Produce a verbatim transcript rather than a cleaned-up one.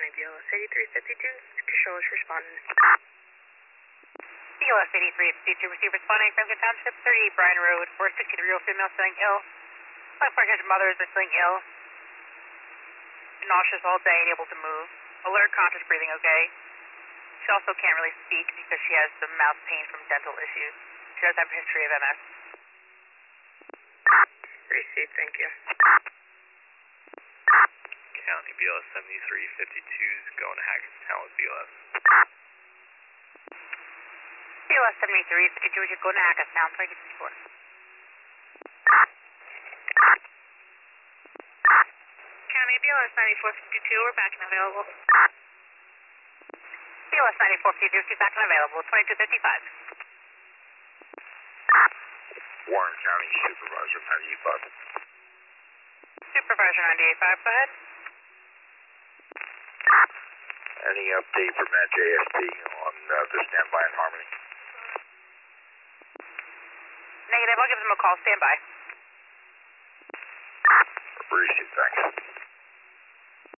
B L S eighty-three fifty-two, Casholas responding. B L S eighty-three fifty-two, receive responding, Franklin Township, thirty-eight Bryan Road, four sixty-three-year-old female feeling ill. My four mothers are feeling ill. Nauseous all day, unable to move. Alert, conscious, breathing okay. She also can't really speak because she has some mouth pain from dental issues. She does have a history of M S. Received, thank you. County B L S seventy-three fifty-two is going to Hackettstown with B L S. B L S seventy-three fifty-two, you're going to Hackettstown, twenty fifty-four. County B L S ninety-four fifty-two, we're back and available. B L S ninety-four fifty-two, she's back and available, twenty-two fifty-five. Warren County Supervisor, ninety-eight five. Supervisor ninety-eight five, go ahead. Any update from that J S D on uh, the standby in Harmony? Negative, I'll give them a call, stand by. Appreciate it, thanks.